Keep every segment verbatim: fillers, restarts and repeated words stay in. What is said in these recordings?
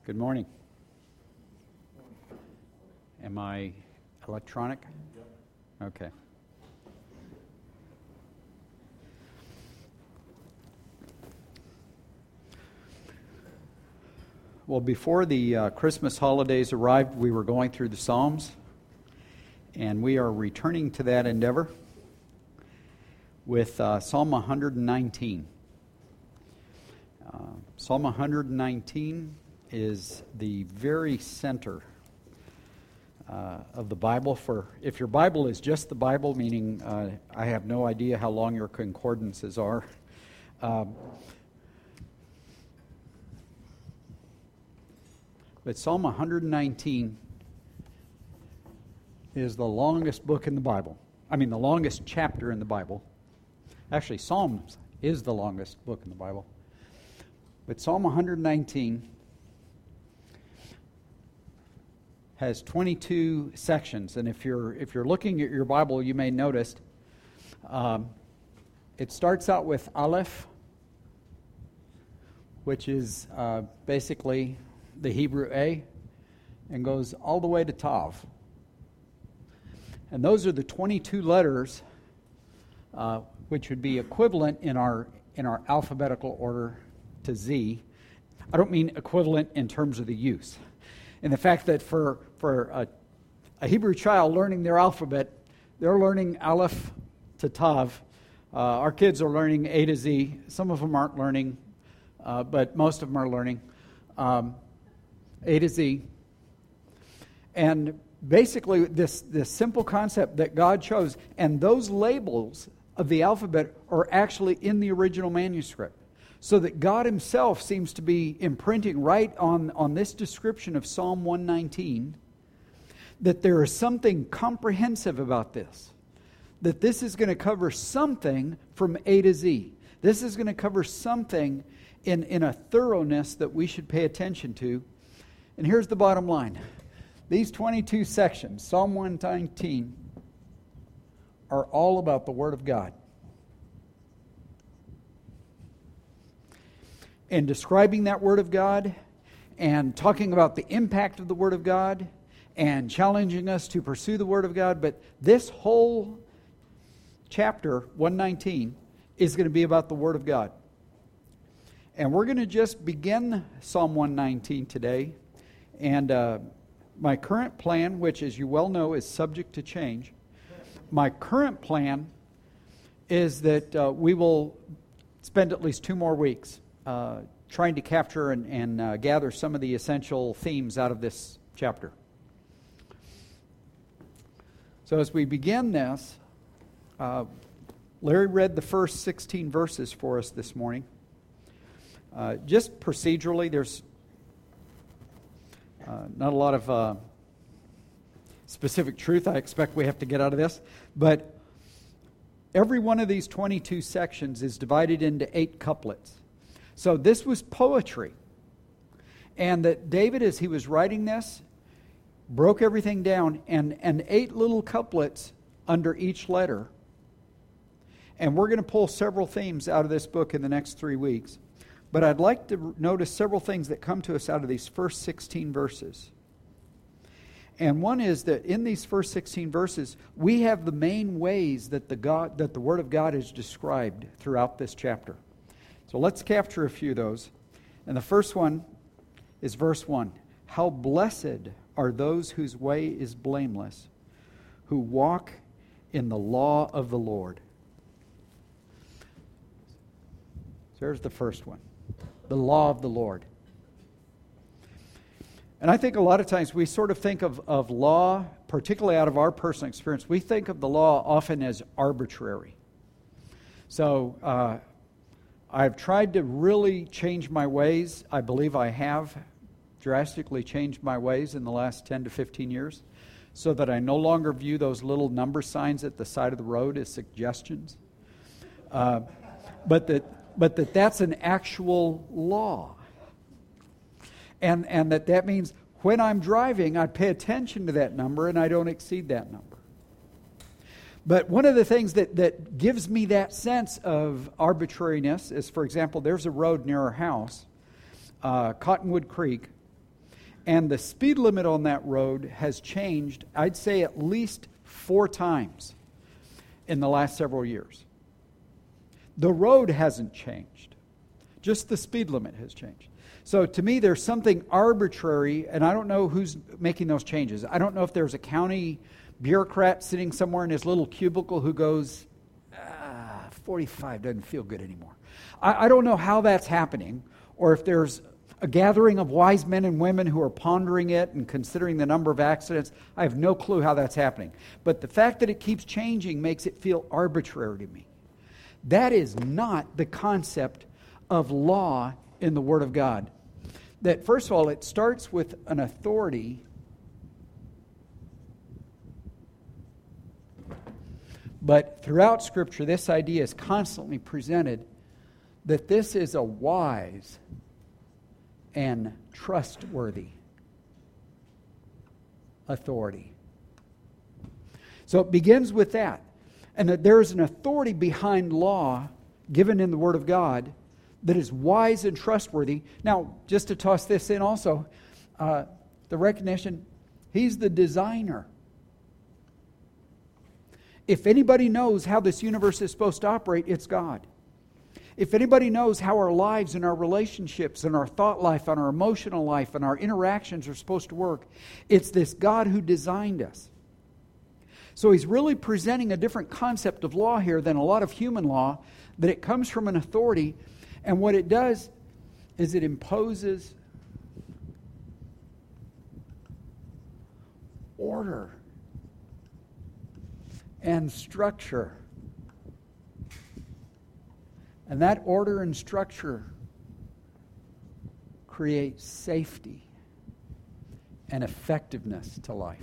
Good morning. Am I electronic? Okay. Well, before the uh, Christmas holidays arrived, we were going through the Psalms, and we are returning to that endeavor with uh, Psalm one nineteen. Uh, Psalm one nineteen is the very center uh, of the Bible. For if your Bible is just the Bible, meaning uh, I have no idea how long your concordances are. Um, but Psalm one nineteen is the longest book in the Bible. I mean, the longest chapter in the Bible. Actually, Psalms is the longest book in the Bible. But Psalm one nineteen has twenty-two sections, and if you're if you're looking at your Bible, you may notice um, it starts out with Aleph, which is uh, basically the Hebrew A, and goes all the way to Tav. And those are the twenty-two letters, uh, which would be equivalent in our in our alphabetical order to Z. I don't mean equivalent in terms of the use. And the fact that for, for a, a Hebrew child learning their alphabet, they're learning Aleph to Tav. Uh, our kids are learning A to Z. Some of them aren't learning, uh, but most of them are learning um, A to Z. And basically this, this simple concept that God chose, and those labels of the alphabet are actually in the original manuscript. So that God Himself seems to be imprinting right on, on this description of Psalm one nineteen, that there is something comprehensive about this. That this is going to cover something from A to Z. This is going to cover something in, in a thoroughness that we should pay attention to. And here's the bottom line. These twenty-two sections, Psalm one nineteen, are all about the Word of God. And describing that Word of God and talking about the impact of the Word of God and challenging us to pursue the Word of God. But this whole chapter, one nineteen, is going to be about the Word of God. And we're going to just begin Psalm one nineteen today. And uh, my current plan, which as you well know is subject to change, my current plan is that uh, we will spend at least two more weeks Uh, trying to capture and, and uh, gather some of the essential themes out of this chapter. So as we begin this, uh, Larry read the first sixteen verses for us this morning. Uh, just procedurally, there's uh, not a lot of uh, specific truth I expect we have to get out of this, but every one of these twenty-two sections is divided into eight couplets. So this was poetry. And that David, as he was writing this, broke everything down and, and eight little couplets under each letter. And we're going to pull several themes out of this book in the next three weeks. But I'd like to notice several things that come to us out of these first sixteen verses. And one is that in these first sixteen verses, we have the main ways that the God, that the Word of God is described throughout this chapter. So let's capture a few of those. And the first one is verse one. How blessed are those whose way is blameless, who walk in the law of the Lord. So there's the first one. The law of the Lord. And I think a lot of times we sort of think of, of law, particularly out of our personal experience, we think of the law often as arbitrary. So, uh, I've tried to really change my ways. I believe I have drastically changed my ways in the last ten to fifteen years so that I no longer view those little number signs at the side of the road as suggestions. Uh, but that but that that's an actual law. And, and that that means when I'm driving, I pay attention to that number and I don't exceed that number. But one of the things that, that gives me that sense of arbitrariness is, for example, there's a road near our house, uh, Cottonwood Creek, And the speed limit on that road has changed, I'd say at least four times in the last several years. The road hasn't changed. Just the speed limit has changed. So to me, there's something arbitrary, and I don't know who's making those changes. I don't know if there's a county bureaucrat sitting somewhere in his little cubicle who goes, ah, forty-five doesn't feel good anymore. I, I don't know how that's happening, or if there's a gathering of wise men and women who are pondering it and considering the number of accidents. I have no clue how that's happening. But the fact that it keeps changing makes it feel arbitrary to me. That is not the concept of law in the Word of God. That, first of all, it starts with an authority. But throughout Scripture, this idea is constantly presented that this is a wise and trustworthy authority. So it begins with that. And that there is an authority behind law given in the Word of God that is wise and trustworthy. Now, just to toss this in also, uh, the recognition, He's the designer. If anybody knows how this universe is supposed to operate, it's God. If anybody knows how our lives and our relationships and our thought life and our emotional life and our interactions are supposed to work, it's this God who designed us. So He's really presenting a different concept of law here than a lot of human law, that it comes from an authority, and what it does is it imposes order and structure. And that order and structure creates safety and effectiveness to life.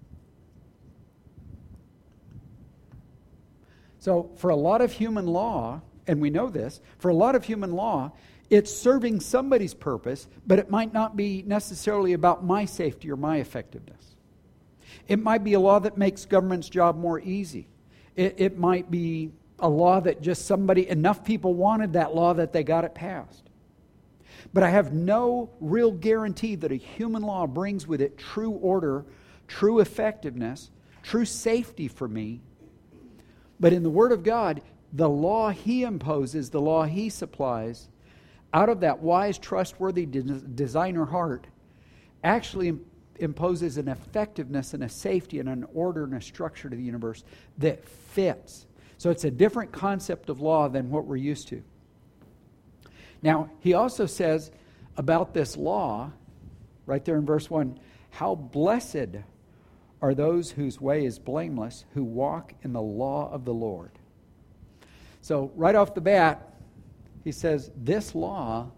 So for a lot of human law, and we know this, for a lot of human law, it's serving somebody's purpose, but it might not be necessarily about my safety or my effectiveness. It might be a law that makes government's job more easy. It, it might be a law that just somebody, enough people wanted that law that they got it passed. But I have no real guarantee that a human law brings with it true order, true effectiveness, true safety for me. But in the Word of God, the law He imposes, the law He supplies, out of that wise, trustworthy designer heart, actually imposes an effectiveness and a safety and an order and a structure to the universe that fits. So it's a different concept of law than what we're used to. Now, He also says about this law, right there in verse one, how blessed are those whose way is blameless, who walk in the law of the Lord. So right off the bat, He says this law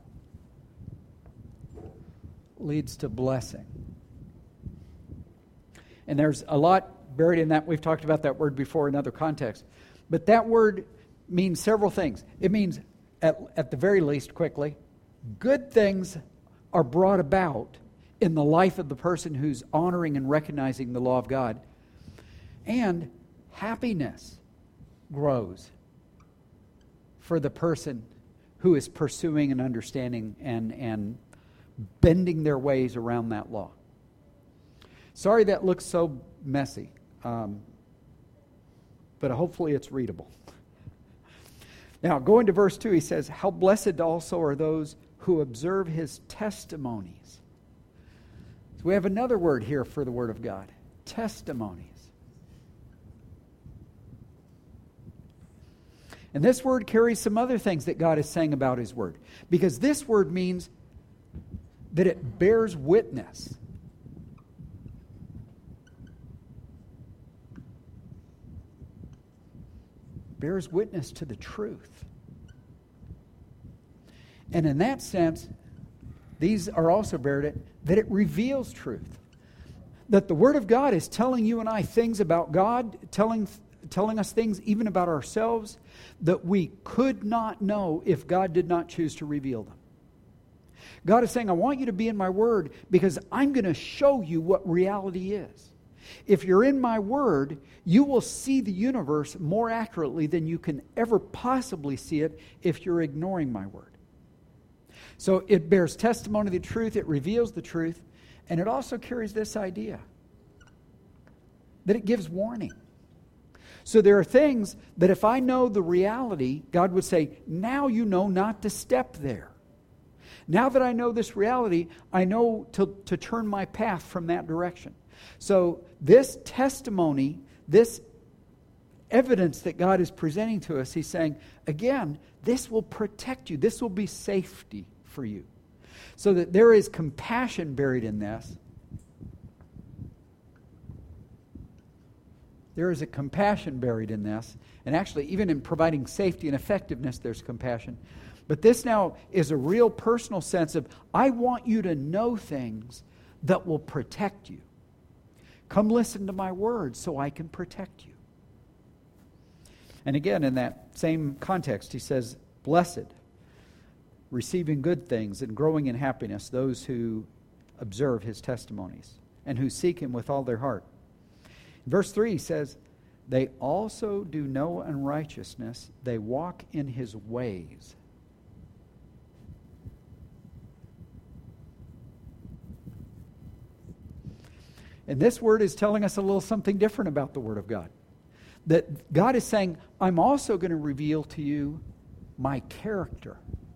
leads to blessing. And there's a lot buried in that. We've talked about that word before in other contexts. But that word means several things. It means, at, at the very least, quickly, good things are brought about in the life of the person who's honoring and recognizing the law of God. And happiness grows for the person who is pursuing and understanding and, and bending their ways around that law. Sorry that looks so messy, um, but hopefully it's readable. Now, going to verse two, he says, how blessed also are those who observe His testimonies. So we have another word here for the Word of God, testimonies. And this word carries some other things that God is saying about His Word. Because this word means that it bears witness. Bears witness to the truth. And in that sense, these are also bearing it, that it reveals truth. That the Word of God is telling you and I things about God, telling, telling us things even about ourselves that we could not know if God did not choose to reveal them. God is saying, I want you to be in my Word because I'm going to show you what reality is. If you're in my Word, you will see the universe more accurately than you can ever possibly see it if you're ignoring my Word. So it bears testimony of the truth, it reveals the truth, And it also carries this idea that it gives warning. So there are things that if I know the reality, God would say, now you know not to step there. Now that I know this reality, I know to, to turn my path from that direction. So this testimony, this evidence that God is presenting to us, He's saying, again, this will protect you. This will be safety for you. So that there is compassion buried in this. There is a compassion buried in this. And actually, even in providing safety and effectiveness, there's compassion. But this now is a real personal sense of, I want you to know things that will protect you. Come listen to my words so I can protect you. And again, in that same context, he says, blessed, receiving good things and growing in happiness, those who observe his testimonies and who seek him with all their heart. Verse three says, they also do no unrighteousness, they walk in his ways. And this word is telling us a little something different about the Word of God. That God is saying, I'm also going to reveal to you my character,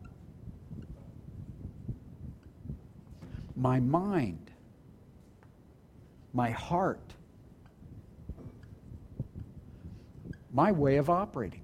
my mind, my heart, my way of operating.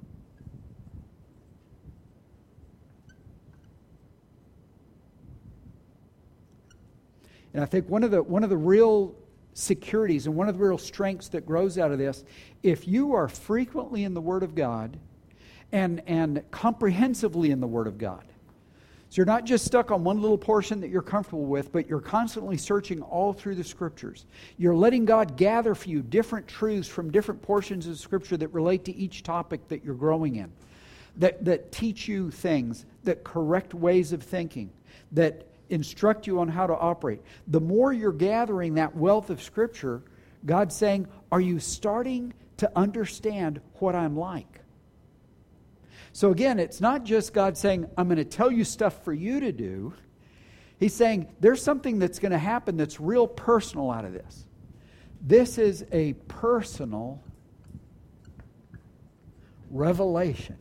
And I think one of the one of the real securities and one of the real strengths that grows out of this, if you are frequently in the Word of God and, and comprehensively in the Word of God, so you're not just stuck on one little portion that you're comfortable with, but you're constantly searching all through the Scriptures. You're letting God gather for you different truths from different portions of Scripture that relate to each topic that you're growing in, that, that teach you things, that correct ways of thinking, that instruct you on how to operate. The more you're gathering that wealth of Scripture, God's saying, are you starting to understand what I'm like? So again, it's not just God saying, I'm going to tell you stuff for you to do. He's saying, there's something that's going to happen that's real personal out of this. This is a personal revelation.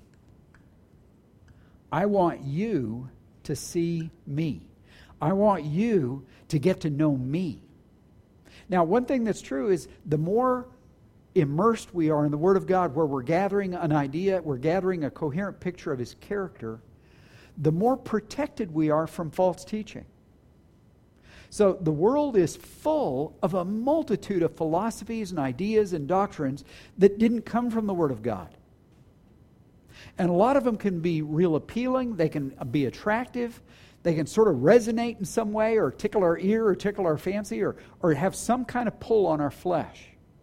I want you to see me. I want you to get to know me. Now, one thing that's true is the more immersed we are in the Word of God, where we're gathering an idea, we're gathering a coherent picture of His character, the more protected we are from false teaching. So the world is full of a multitude of philosophies and ideas and doctrines that didn't come from the Word of God. And a lot of them can be real appealing, they can be attractive, they can sort of resonate in some way or tickle our ear or tickle our fancy or, or have some kind of pull on our flesh.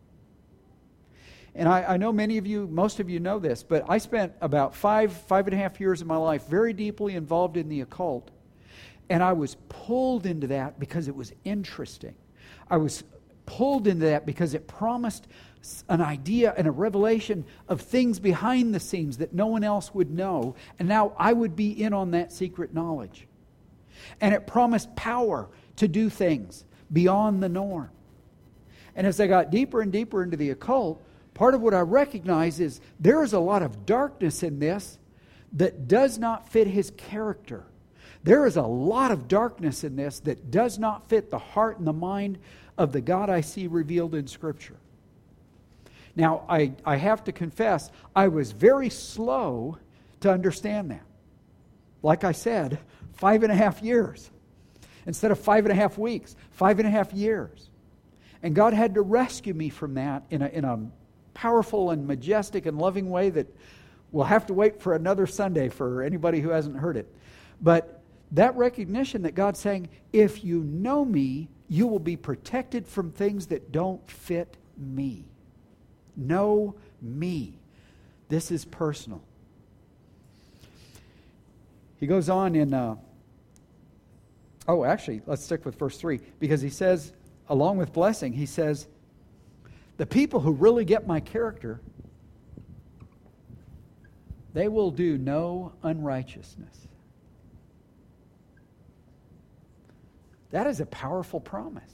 And I, I know many of you, most of you know this, but I spent about five, five and a half years of my life very deeply involved in the occult. And I was pulled into that because it was interesting. I was pulled into that because it promised an idea and a revelation of things behind the scenes that no one else would know. And now I would be in on that secret knowledge. And it promised power to do things beyond the norm. And as I got deeper and deeper into the occult, part of what I recognize is there is a lot of darkness in this that does not fit His character. There is a lot of darkness in this that does not fit the heart and the mind of the God I see revealed in Scripture. Now, I, I have to confess, I was very slow to understand that. Like I said, five and a half years. Instead of five and a half weeks, five and a half years. And God had to rescue me from that in a, in a powerful and majestic and loving way that we'll have to wait for another Sunday for anybody who hasn't heard it. But that recognition that God's saying, if you know me, you will be protected from things that don't fit me. Know me. This is personal. He goes on in, uh, oh, actually, let's stick with verse three, because he says, along with blessing, he says, the people who really get my character, they will do no unrighteousness. That is a powerful promise.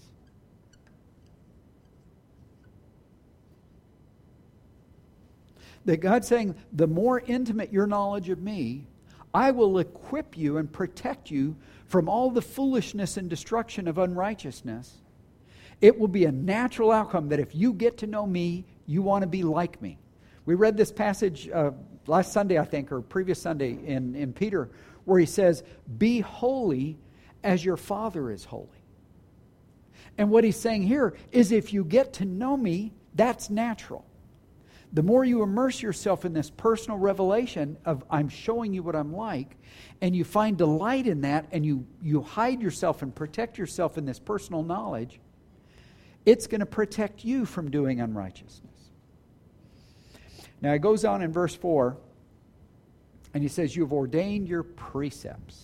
That God's saying, the more intimate your knowledge of me, I will equip you and protect you from all the foolishness and destruction of unrighteousness. It will be a natural outcome that if you get to know me, you want to be like me. We read this passage uh, last Sunday, I think, or previous Sunday in, in Peter, where he says, be holy as your Father is holy. And what he's saying here is if you get to know me, that's natural. The more you immerse yourself in this personal revelation of I'm showing you what I'm like, and you find delight in that, and you, you hide yourself and protect yourself in this personal knowledge, it's going to protect you from doing unrighteousness. Now, it goes on in verse four, and he says, you have ordained your precepts.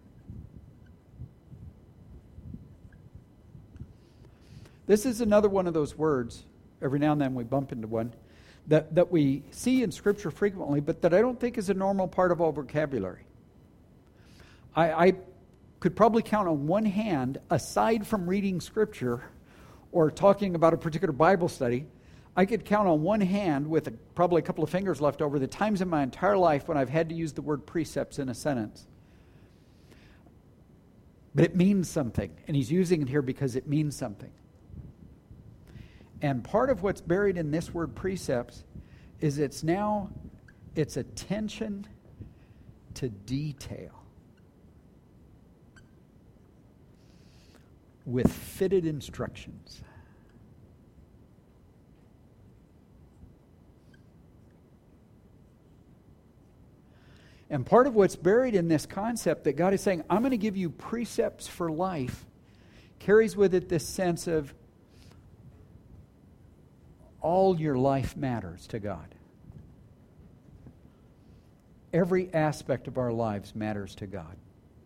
This is another one of those words, every now and then we bump into one, that, that we see in Scripture frequently, but that I don't think is a normal part of our vocabulary. I, I could probably count on one hand, aside from reading Scripture or talking about a particular Bible study, I could count on one hand with a, probably a couple of fingers left over the times in my entire life when I've had to use the word precepts in a sentence. But it means something, and he's using it here because it means something. And part of what's buried in this word precepts is it's now, it's attention to detail with fitted instructions. And part of what's buried in this concept that God is saying, I'm going to give you precepts for life, carries with it this sense of all your life matters to God. Every aspect of our lives matters to God.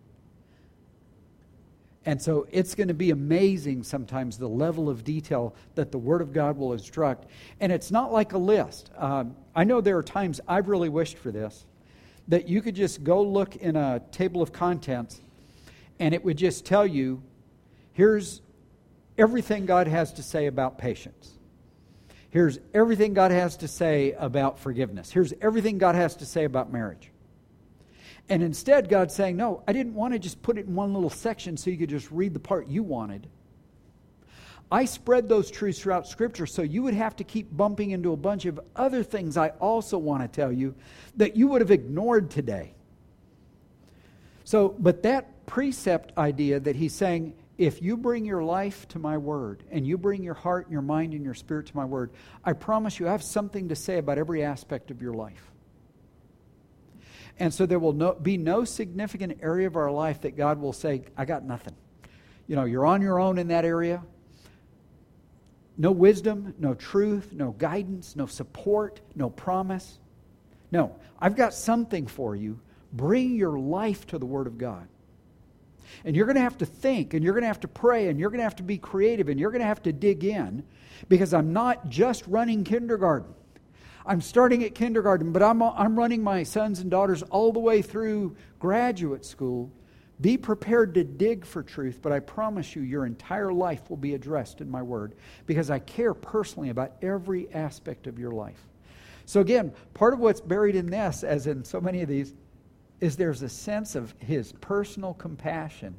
And so it's going to be amazing sometimes the level of detail that the Word of God will instruct. And it's not like a list. Um, I know there are times I've really wished for this, that you could just go look in a table of contents and it would just tell you, here's everything God has to say about patience. Here's everything God has to say about forgiveness. Here's everything God has to say about marriage. And instead, God's saying, no, I didn't want to just put it in one little section so you could just read the part you wanted. I spread those truths throughout Scripture so you would have to keep bumping into a bunch of other things I also want to tell you that you would have ignored today. So, but that precept idea that he's saying, if you bring your life to my word, and you bring your heart and your mind and your spirit to my word, I promise you I have something to say about every aspect of your life. And so there will no, be no significant area of our life that God will say, I got nothing. You know, you're on your own in that area. No wisdom, no truth, no guidance, no support, no promise. No, I've got something for you. Bring your life to the Word of God. And you're going to have to think, and you're going to have to pray, and you're going to have to be creative, and you're going to have to dig in, because I'm not just running kindergarten. I'm starting at kindergarten, but I'm, I'm running my sons and daughters all the way through graduate school. Be prepared to dig for truth, but I promise you your entire life will be addressed in my word, because I care personally about every aspect of your life. So again, part of what's buried in this, as in so many of these, is there's a sense of his personal compassion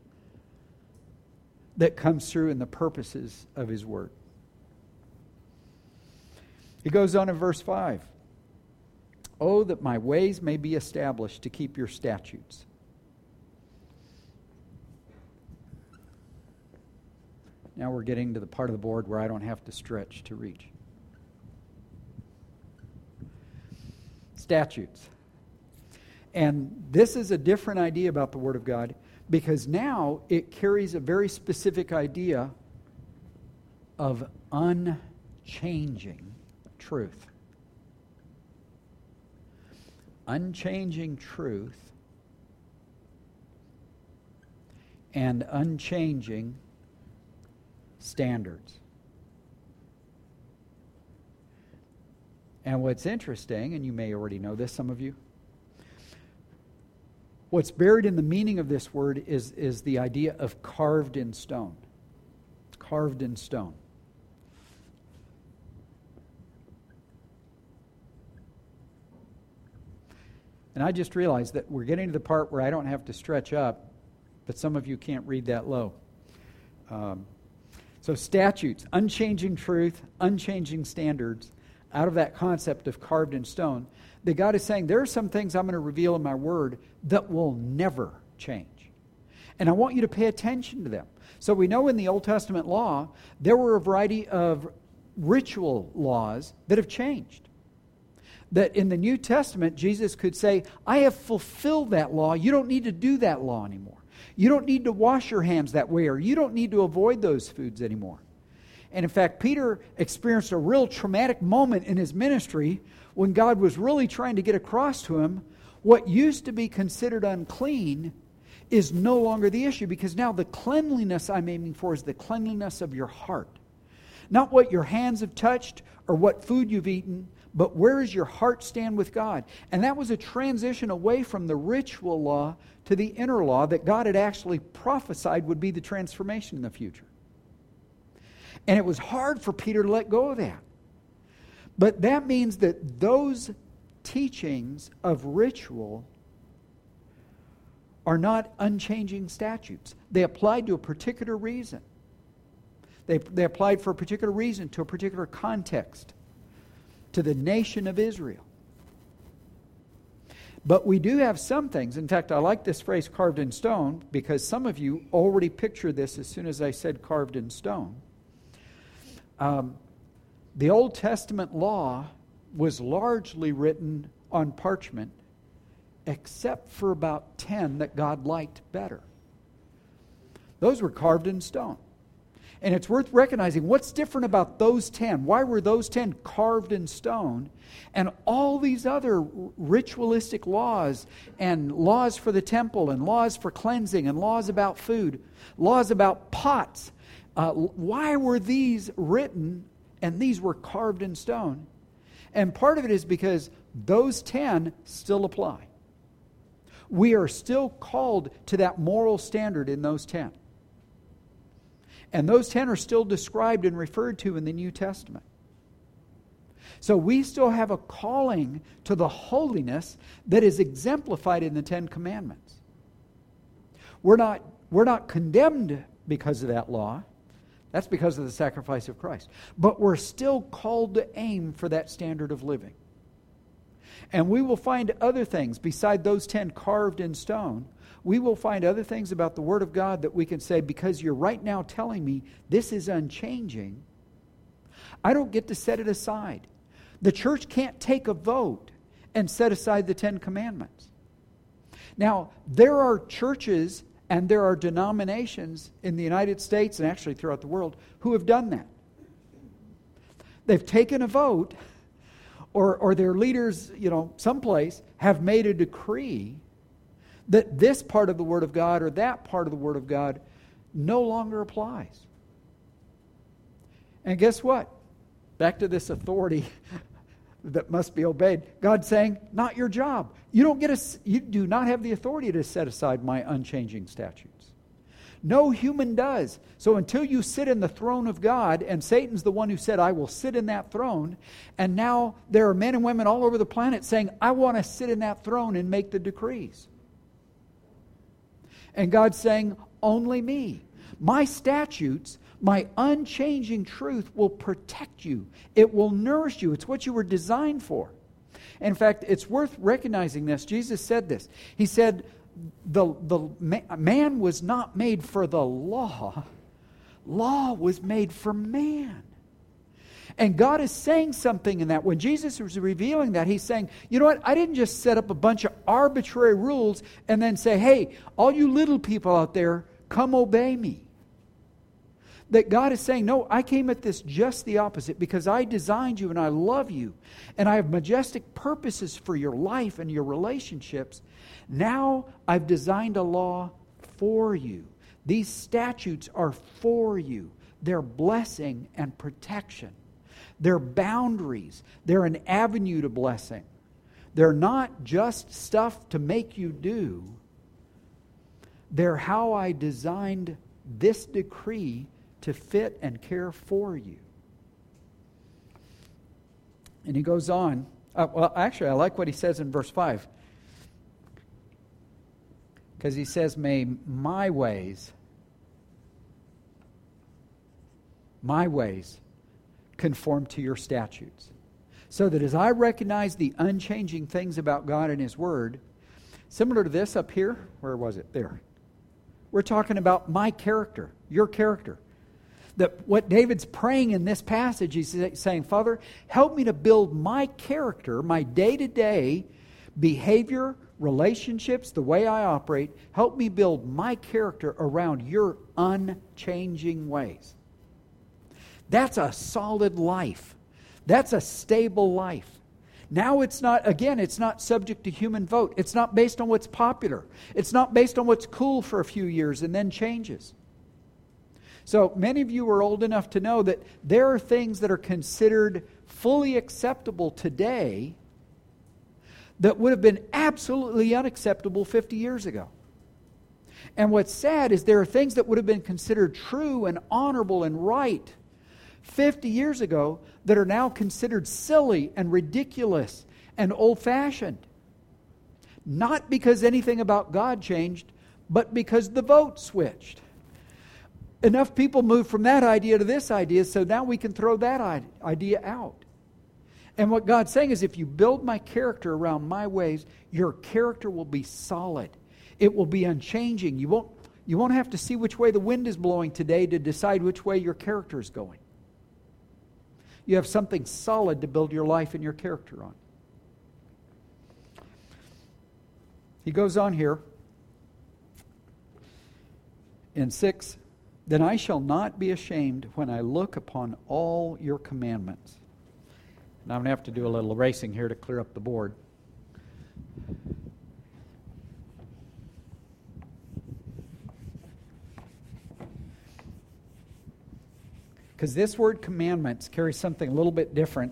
that comes through in the purposes of his word. He goes on in verse five. Oh, that my ways may be established to keep your statutes. Now we're getting to the part of the board where I don't have to stretch to reach. Statutes. And this is a different idea about the Word of God, because now it carries a very specific idea of unchanging truth. Unchanging truth and unchanging standards. And what's interesting, and you may already know this, some of you, What's buried in the meaning of this word is, is the idea of carved in stone. Carved in stone. And I just realized that we're getting to the part where I don't have to stretch up, but some of you can't read that low. Um, so statutes, unchanging truth, unchanging standards, out of that concept of carved in stone, that God is saying, there are some things I'm going to reveal in my word that will never change. And I want you to pay attention to them. So we know in the Old Testament law, there were a variety of ritual laws that have changed. That in the New Testament, Jesus could say, I have fulfilled that law. You don't need to do that law anymore. You don't need to wash your hands that way, or you don't need to avoid those foods anymore. And in fact, Peter experienced a real traumatic moment in his ministry when God was really trying to get across to him what used to be considered unclean is no longer the issue, because now the cleanliness I'm aiming for is the cleanliness of your heart. Not what your hands have touched or what food you've eaten, but where does your heart stand with God? And that was a transition away from the ritual law to the inner law that God had actually prophesied would be the transformation in the future. And it was hard for Peter to let go of that. But that means that those teachings of ritual are not unchanging statutes. They applied to a particular reason. They, they applied for a particular reason to a particular context, to the nation of Israel. But we do have some things. In fact, I like this phrase carved in stone because some of you already pictured this as soon as I said carved in stone. Um, the Old Testament law was largely written on parchment, except for about ten that God liked better. Those were carved in stone. And it's worth recognizing what's different about those ten. Why were those ten carved in stone? And all these other ritualistic laws and laws for the temple and laws for cleansing and laws about food, laws about pots, uh, why were these written and these were carved in stone? And part of it is because those ten still apply. We are still called to that moral standard in those ten. And those ten are still described and referred to in the New Testament. So we still have a calling to the holiness that is exemplified in the Ten Commandments. We're not, we're not condemned because of that law. That's because of the sacrifice of Christ. But we're still called to aim for that standard of living. And we will find other things beside those ten carved in stone. We will find other things about the Word of God that we can say, because you're right now telling me this is unchanging, I don't get to set it aside. The church can't take a vote and set aside the Ten Commandments. Now, there are churches and there are denominations in the United States and actually throughout the world who have done that. They've taken a vote, or, or their leaders, you know, someplace have made a decree that this part of the Word of God or that part of the Word of God no longer applies. And guess what? Back to this authority that must be obeyed. God's saying, not your job. You don't get a, you do not have the authority to set aside my unchanging statutes. No human does. So until you sit in the throne of God, and Satan's the one who said, I will sit in that throne, and now there are men and women all over the planet saying, I want to sit in that throne and make the decrees. And God's saying, only me. My statutes, my unchanging truth will protect you. It will nourish you. It's what you were designed for. In fact, it's worth recognizing this. Jesus said this. He said, the, the man was not made for the law. Law was made for man. And God is saying something in that. When Jesus was revealing that, He's saying, you know what? I didn't just set up a bunch of arbitrary rules and then say, hey, all you little people out there, come obey me. That God is saying, no, I came at this just the opposite, because I designed you and I love you. And I have majestic purposes for your life and your relationships. Now I've designed a law for you. These statutes are for you. They're blessing and protection. They're boundaries. They're an avenue to blessing. They're not just stuff to make you do. They're how I designed this decree to fit and care for you. And he goes on. Uh, well, actually, I like what he says in verse five. Because he says, may my ways, my ways conform to your statutes. So that as I recognize the unchanging things about God and His Word, similar to this up here, where was it? There. We're talking about my character, your character. That what David's praying in this passage, he's saying, Father, help me to build my character, my day-to-day behavior, relationships, the way I operate. Help me build my character around your unchanging ways. That's a solid life. That's a stable life. Now it's not, again, it's not subject to human vote. It's not based on what's popular. It's not based on what's cool for a few years and then changes. So many of you are old enough to know that there are things that are considered fully acceptable today that would have been absolutely unacceptable fifty years ago. And what's sad is there are things that would have been considered true and honorable and right fifty years ago that are now considered silly and ridiculous and old-fashioned. Not because anything about God changed, but because the vote switched. Enough people moved from that idea to this idea, so now we can throw that idea out. And what God's saying is, if you build my character around my ways, your character will be solid. It will be unchanging. You won't, you won't have to see which way the wind is blowing today to decide which way your character is going. You have something solid to build your life and your character on. He goes on here in six, then I shall not be ashamed when I look upon all your commandments. And I'm going to have to do a little erasing here to clear up the board. Because this word commandments carries something a little bit different.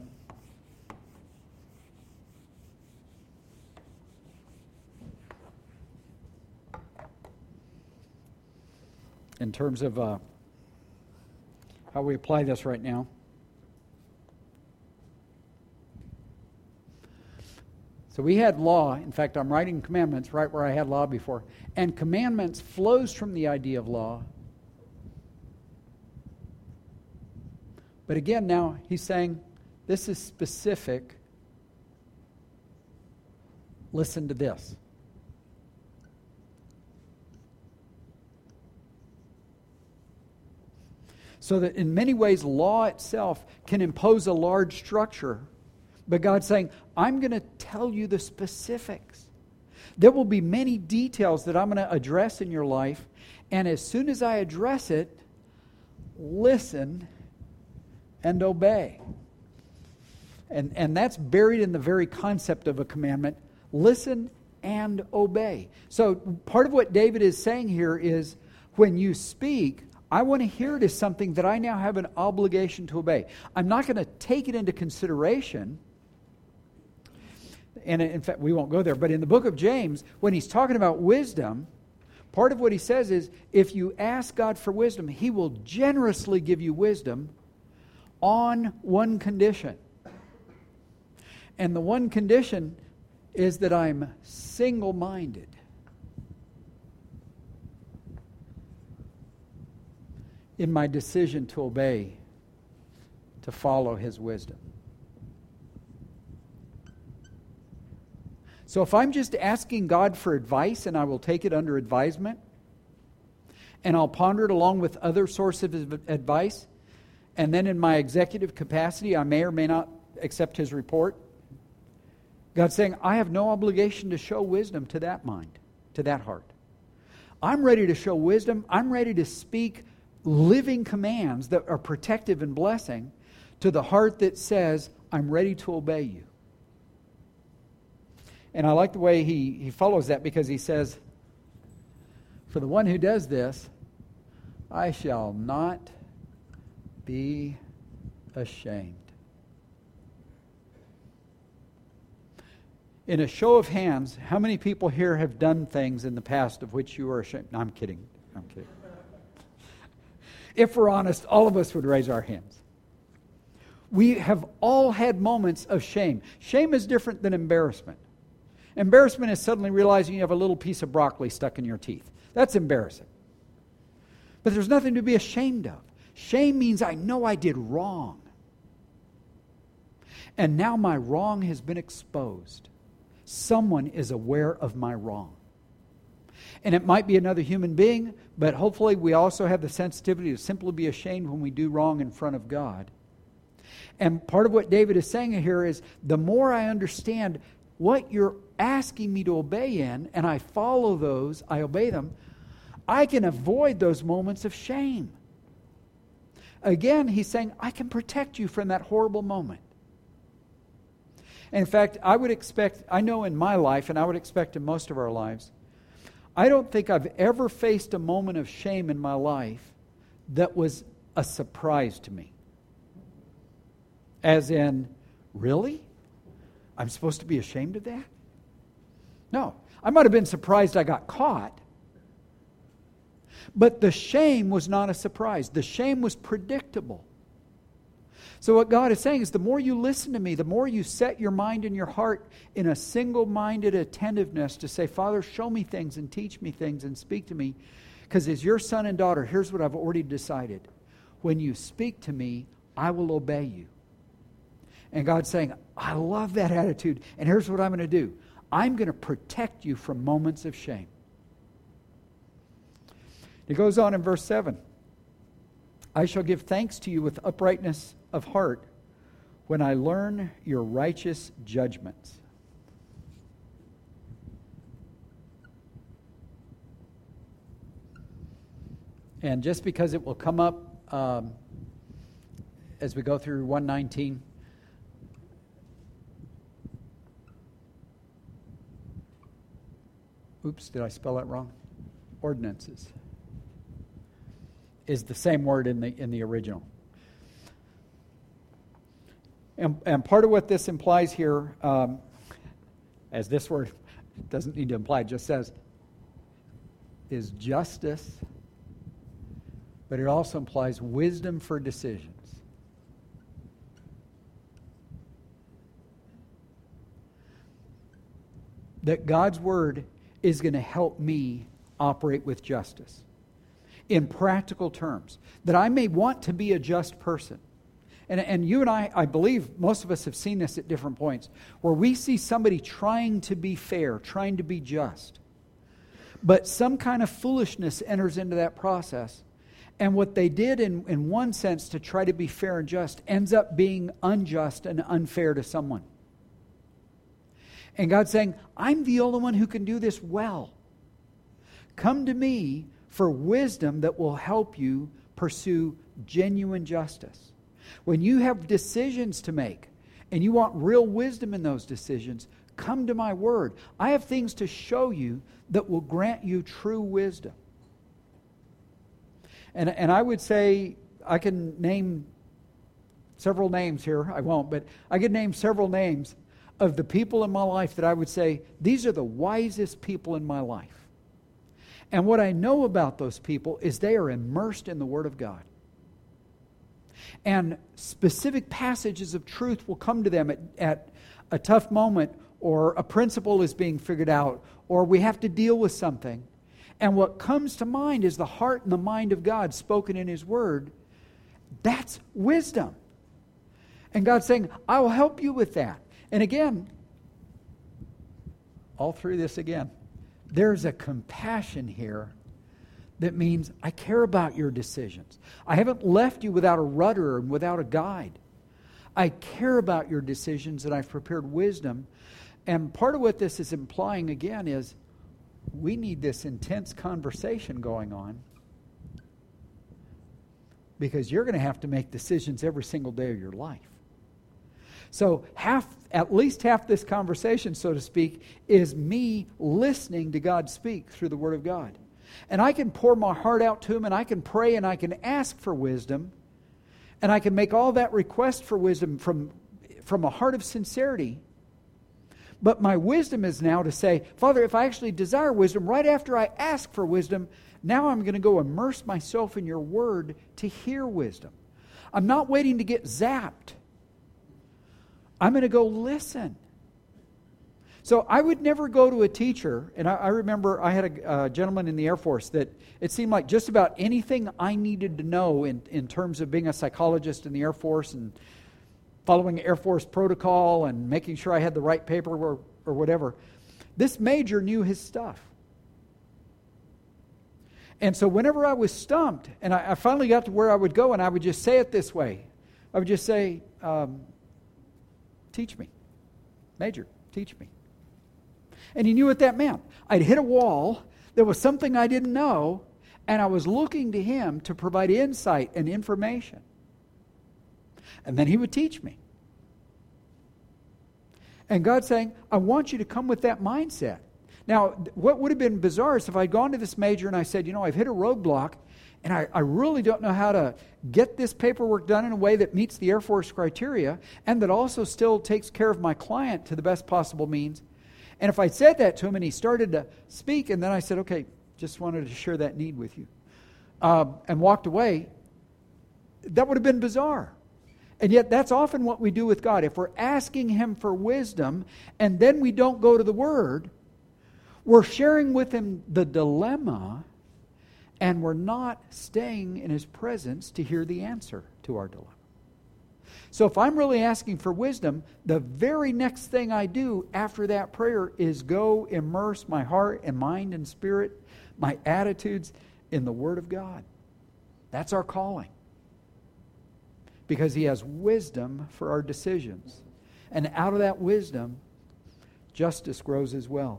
In terms of uh, how we apply this right now. So we had law. In fact, I'm writing commandments right where I had law before. And commandments flows from the idea of law. But again, now he's saying, this is specific. Listen to this. So that in many ways, law itself can impose a large structure. But God's saying, I'm going to tell you the specifics. There will be many details that I'm going to address in your life. And as soon as I address it, listen and obey. And, and that's buried in the very concept of a commandment. Listen and obey. So part of what David is saying here is, when you speak, I want to hear it as something that I now have an obligation to obey. I'm not going to take it into consideration. And in fact, we won't go there. But in the book of James, when he's talking about wisdom, part of what he says is, if you ask God for wisdom, He will generously give you wisdom on one condition. And the one condition is that I'm single-minded. In my decision to obey, to follow His wisdom. So if I'm just asking God for advice, and I will take it under advisement, and I'll ponder it along with other sources of advice, and then in my executive capacity, I may or may not accept His report, God's saying, I have no obligation to show wisdom to that mind, to that heart. I'm ready to show wisdom. I'm ready to speak living commands that are protective and blessing to the heart that says, I'm ready to obey you. And I like the way he, he follows that, because he says, for the one who does this, I shall not be ashamed. In a show of hands, how many people here have done things in the past of which you are ashamed? No, I'm kidding. I'm kidding. If we're honest, all of us would raise our hands. We have all had moments of shame. Shame is different than embarrassment. Embarrassment is suddenly realizing you have a little piece of broccoli stuck in your teeth. That's embarrassing. But there's nothing to be ashamed of. Shame means I know I did wrong. And now my wrong has been exposed. Someone is aware of my wrong. And it might be another human being, but hopefully we also have the sensitivity to simply be ashamed when we do wrong in front of God. And part of what David is saying here is, the more I understand what you're asking me to obey in, and I follow those, I obey them, I can avoid those moments of shame. Again, he's saying, I can protect you from that horrible moment. And in fact, I would expect, I know in my life, and I would expect in most of our lives, I don't think I've ever faced a moment of shame in my life that was a surprise to me. As in, really? I'm supposed to be ashamed of that? No. I might have been surprised I got caught. But the shame was not a surprise. The shame was predictable. So what God is saying is, the more you listen to me, the more you set your mind and your heart in a single-minded attentiveness to say, Father, show me things and teach me things and speak to me. Because as your son and daughter, here's what I've already decided. When you speak to me, I will obey you. And God's saying, I love that attitude. And here's what I'm going to do. I'm going to protect you from moments of shame. It goes on in verse seven. I shall give thanks to you with uprightness of heart when I learn your righteous judgments. And just because it will come up um, as we go through one nineteen, oops, did I spell that wrong? Ordinances is the same word in the in the original. And, and part of what this implies here, um, as this word doesn't need to imply, it just says, is justice, but it also implies wisdom for decisions. That God's word is going to help me operate with justice in practical terms, that I may want to be a just person. And, and you and I, I believe most of us have seen this at different points, where we see somebody trying to be fair, trying to be just. But some kind of foolishness enters into that process. And what they did in, in one sense to try to be fair and just ends up being unjust and unfair to someone. And God's saying, I'm the only one who can do this well. Come to me for wisdom that will help you pursue genuine justice. When you have decisions to make and you want real wisdom in those decisions, come to my word. I have things to show you that will grant you true wisdom. And, and I would say, I can name several names here. I won't, but I could name several names of the people in my life that I would say, these are the wisest people in my life. And what I know about those people is they are immersed in the Word of God. And specific passages of truth will come to them at, at a tough moment, or a principle is being figured out, or we have to deal with something. And what comes to mind is the heart and the mind of God spoken in His Word. That's wisdom. And God's saying, I will help you with that. And again, all through this again, there's a compassion here that means I care about your decisions. I haven't left you without a rudder and without a guide. I care about your decisions, and I've prepared wisdom. And part of what this is implying again is we need this intense conversation going on, because you're going to have to make decisions every single day of your life. So half, at least half this conversation, so to speak, is me listening to God speak through the Word of God. And I can pour my heart out to Him, and I can pray, and I can ask for wisdom, and I can make all that request for wisdom from, from a heart of sincerity. But my wisdom is now to say, Father, if I actually desire wisdom, right after I ask for wisdom, now I'm going to go immerse myself in your word to hear wisdom. I'm not waiting to get zapped. I'm going to go listen. So I would never go to a teacher, and I, I remember I had a uh, gentleman in the Air Force that it seemed like just about anything I needed to know in, in terms of being a psychologist in the Air Force and following Air Force protocol and making sure I had the right paper or, or whatever, this major knew his stuff. And so whenever I was stumped, and I, I finally got to where I would go, and I would just say it this way. I would just say, um, teach me. Major, teach me. And he knew what that meant. I'd hit a wall, there was something I didn't know, and I was looking to him to provide insight and information. And then he would teach me. And God's saying, I want you to come with that mindset. Now, what would have been bizarre is if I'd gone to this major and I said, you know, I've hit a roadblock, and I, I really don't know how to get this paperwork done in a way that meets the Air Force criteria and that also still takes care of my client to the best possible means. And if I said that to him and he started to speak, and then I said, okay, just wanted to share that need with you, um, and walked away, that would have been bizarre. And yet that's often what we do with God. If we're asking Him for wisdom and then we don't go to the Word, we're sharing with Him the dilemma and we're not staying in His presence to hear the answer to our dilemma. So if I'm really asking for wisdom, the very next thing I do after that prayer is go immerse my heart and mind and spirit, my attitudes in the Word of God. That's our calling. Because He has wisdom for our decisions. And out of that wisdom, justice grows as well.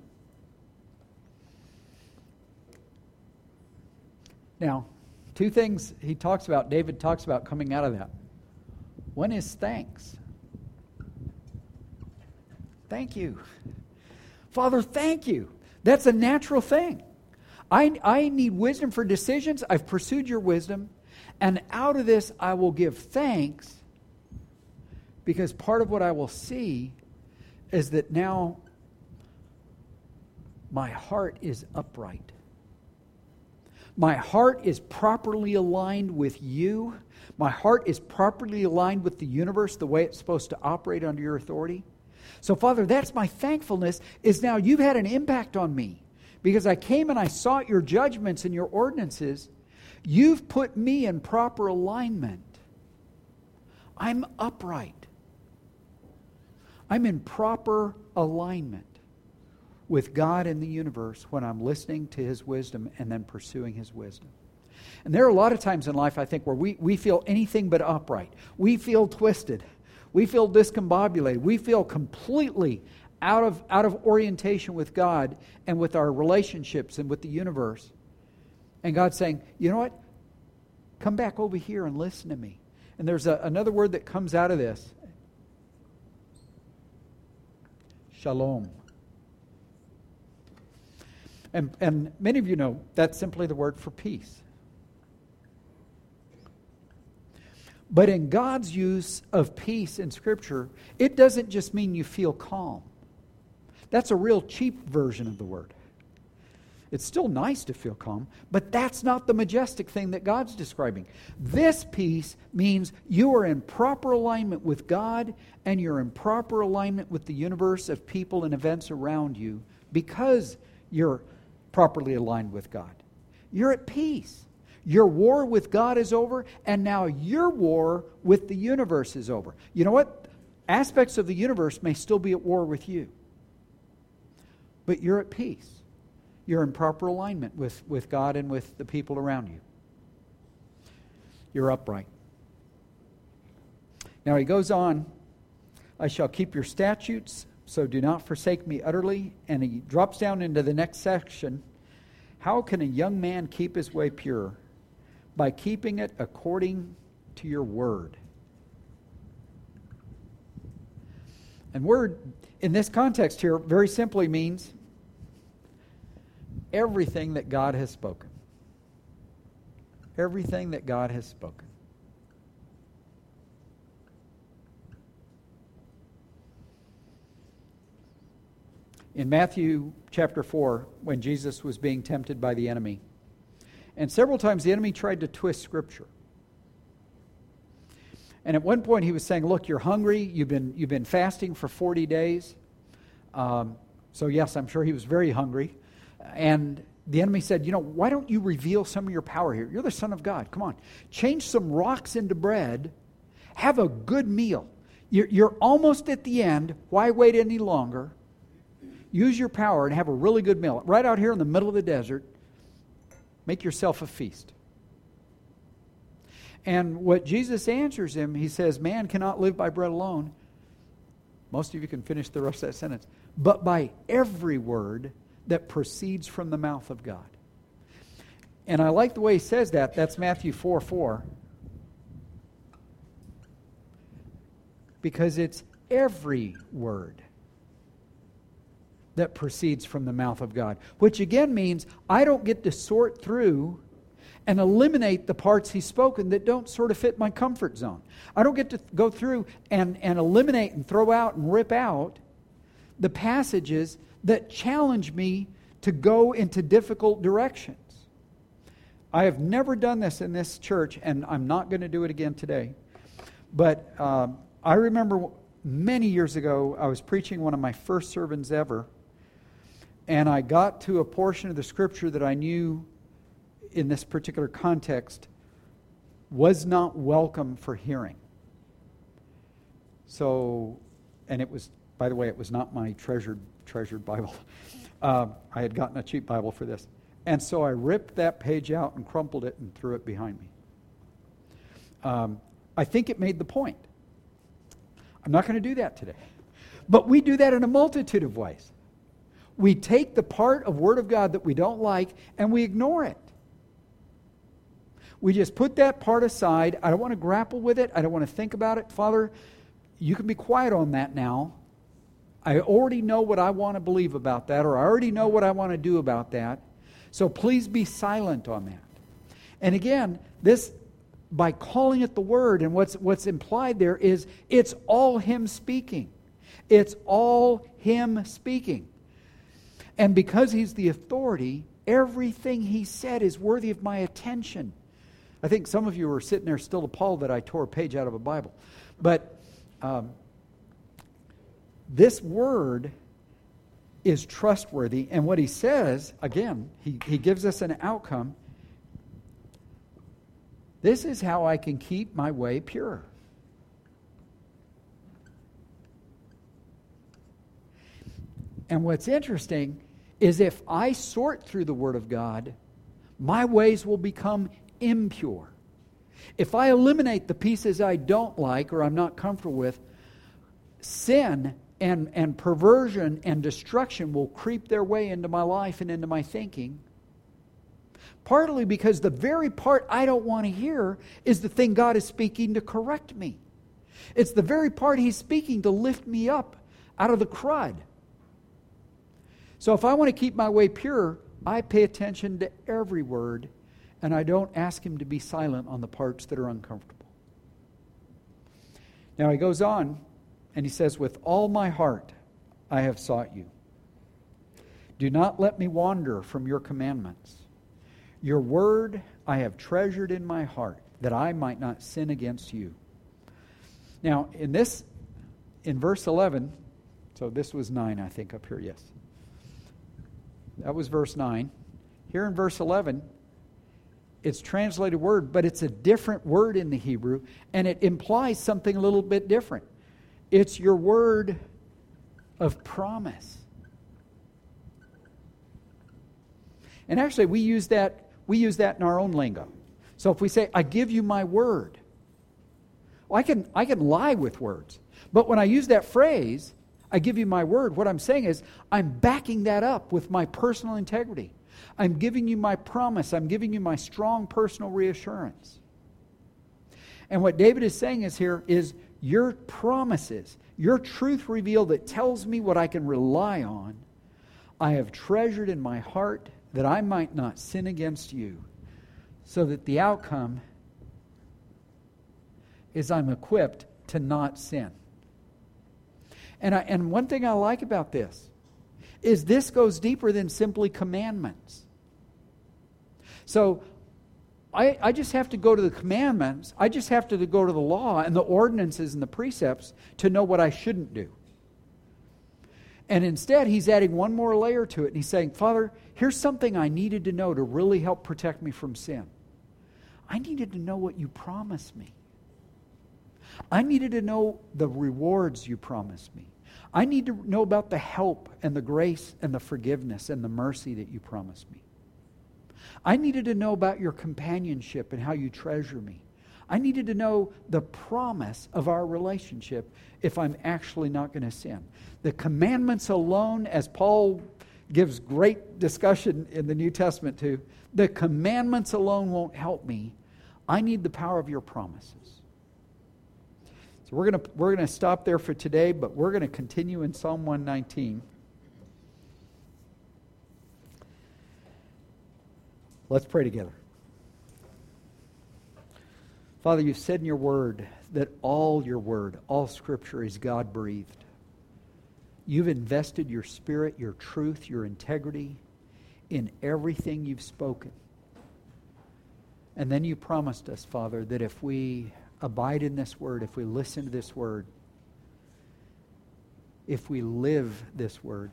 Now, two things he talks about, David talks about coming out of that. One is thanks. Thank you. Father, thank you. That's a natural thing. I, I need wisdom for decisions. I've pursued your wisdom. And out of this, I will give thanks, because part of what I will see is that now my heart is upright. My heart is properly aligned with you. My heart is properly aligned with the universe, the way it's supposed to operate under your authority. So, Father, that's my thankfulness, is now you've had an impact on me. Because I came and I sought your judgments and your ordinances. You've put me in proper alignment. I'm upright. I'm in proper alignment with God and the universe when I'm listening to His wisdom and then pursuing His wisdom. And there are a lot of times in life, I think, where we, we feel anything but upright. We feel twisted. We feel discombobulated. We feel completely out of, out of orientation with God and with our relationships and with the universe. And God's saying, you know what? Come back over here and listen to me. And there's a, another word that comes out of this. Shalom. And, and many of you know that's simply the word for peace. But in God's use of peace in Scripture, it doesn't just mean you feel calm. That's a real cheap version of the word. It's still nice to feel calm, but that's not the majestic thing that God's describing. This peace means you are in proper alignment with God and you're in proper alignment with the universe of people and events around you because you're properly aligned with God. You're at peace. Your war with God is over, and now your war with the universe is over. You know what? Aspects of the universe may still be at war with you, but you're at peace. You're in proper alignment with, with God and with the people around you. You're upright. Now he goes on, I shall keep your statutes, so do not forsake me utterly. And he drops down into the next section. How can a young man keep his way pure? By keeping it according to your word. And word, in this context here, very simply means everything that God has spoken. Everything that God has spoken. in Matthew chapter four, when Jesus was being tempted by the enemy. And several times the enemy tried to twist Scripture. And at one point he was saying, look, you're hungry. You've been, you've been fasting for forty days. Um, so yes, I'm sure he was very hungry. And the enemy said, you know, why don't you reveal some of your power here? You're the Son of God. Come on. Change some rocks into bread. Have a good meal. You're, you're almost at the end. Why wait any longer? Use your power and have a really good meal. Right out here in the middle of the desert, make yourself a feast. And what Jesus answers him, he says, man cannot live by bread alone. Most of you can finish the rest of that sentence. But by every word that proceeds from the mouth of God. And I like the way he says that. That's Matthew four four. Because it's every word that proceeds from the mouth of God. Which again means I don't get to sort through and eliminate the parts he's spoken that don't sort of fit my comfort zone. I don't get to go through and, and eliminate and throw out and rip out the passages that challenge me to go into difficult directions. I have never done this in this church, and I'm not going to do it again today. But um, I remember many years ago, I was preaching one of my first sermons ever, and I got to a portion of the Scripture that I knew in this particular context was not welcome for hearing. So, and it was, by the way, it was not my treasured treasured Bible. Uh, I had gotten a cheap Bible for this. And so I ripped that page out and crumpled it and threw it behind me. Um, I think it made the point. I'm not going to do that today. But we do that in a multitude of ways. We take the part of Word of God that we don't like and we ignore it. We just put that part aside. I don't want to grapple with it. I don't want to think about it. Father, you can be quiet on that now. I already know what I want to believe about that, or I already know what I want to do about that. So please be silent on that. And again, this, by calling it the Word, and what's what's implied there is it's all Him speaking. It's all Him speaking. And because He's the authority, everything He said is worthy of my attention. I think some of you are sitting there still appalled that I tore a page out of a Bible. But um, this Word is trustworthy. And what He says, again, He, he gives us an outcome. This is how I can keep my way pure. And what's interesting is if I sort through the Word of God, my ways will become impure. If I eliminate the pieces I don't like or I'm not comfortable with, sin and, and perversion and destruction will creep their way into my life and into my thinking. Partly because the very part I don't want to hear is the thing God is speaking to correct me. It's the very part He's speaking to lift me up out of the crud. So if I want to keep my way pure, I pay attention to every word, and I don't ask Him to be silent on the parts that are uncomfortable. Now He goes on, and He says, with all my heart I have sought you. Do not let me wander from your commandments. Your word I have treasured in my heart, that I might not sin against you. Now, in this, in verse eleven, so this was nine, I think, up here, yes. That was verse nine. Here in verse eleven, it's translated word, but it's a different word in the Hebrew, and it implies something a little bit different. It's your word of promise. And actually, we use that we use that in our own lingo. So if we say, I give you my word, well, I can I can lie with words. But when I use that phrase, I give you my word, what I'm saying is, I'm backing that up with my personal integrity. I'm giving you my promise. I'm giving you my strong personal reassurance. And what David is saying is here is your promises, your truth revealed that tells me what I can rely on, I have treasured in my heart that I might not sin against you, so that the outcome is I'm equipped to not sin. And I, and one thing I like about this is this goes deeper than simply commandments. So I, I just have to go to the commandments. I just have to go to the law and the ordinances and the precepts to know what I shouldn't do. And instead, he's adding one more layer to it. And he's saying, Father, here's something I needed to know to really help protect me from sin. I needed to know what you promised me. I needed to know the rewards you promised me. I need to know about the help and the grace and the forgiveness and the mercy that you promised me. I needed to know about your companionship and how you treasure me. I needed to know the promise of our relationship if I'm actually not going to sin. The commandments alone, as Paul gives great discussion in the New Testament too, the commandments alone won't help me. I need the power of your promises. So we're going to we're going to stop there for today, but we're going to continue in Psalm one nineteen. Let's pray together. Father, you've said in your word that all your word, all Scripture is God-breathed. You've invested your spirit, your truth, your integrity in everything you've spoken. And then you promised us, Father, that if we abide in this word, if we listen to this word, if we live this word,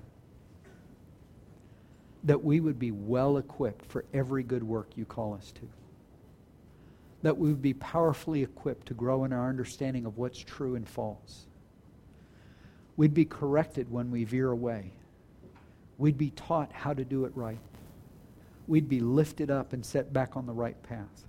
that we would be well equipped for every good work you call us to. That we would be powerfully equipped to grow in our understanding of what's true and false. We'd be corrected when we veer away. We'd be taught how to do it right. We'd be lifted up and set back on the right path.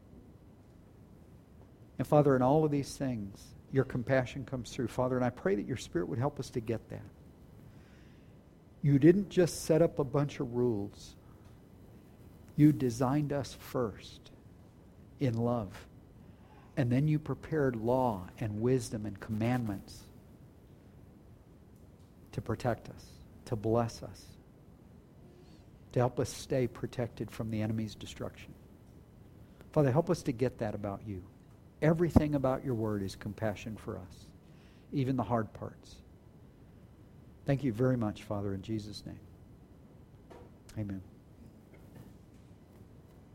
And Father, in all of these things, your compassion comes through. Father, and I pray that your Spirit would help us to get that. You didn't just set up a bunch of rules. You designed us first in love. And then you prepared law and wisdom and commandments to protect us, to bless us, to help us stay protected from the enemy's destruction. Father, help us to get that about you. Everything about your word is compassion for us, even the hard parts. Thank you very much, Father, in Jesus' name. Amen.